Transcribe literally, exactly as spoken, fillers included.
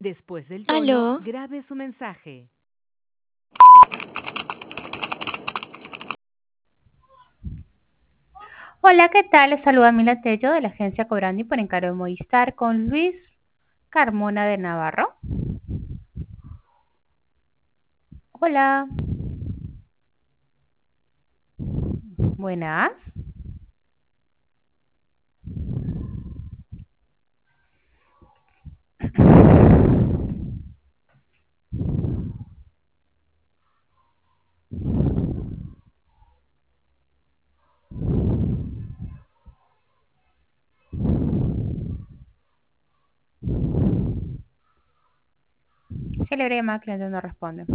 Después del tono, Aló. grabe su mensaje. Hola, ¿qué tal? Les saluda Mila Tello de la agencia Cobrandi por encargo de Movistar con Luis Carmona de Navarro. Hola. Buenas. Celebre llamada, cliente no responde.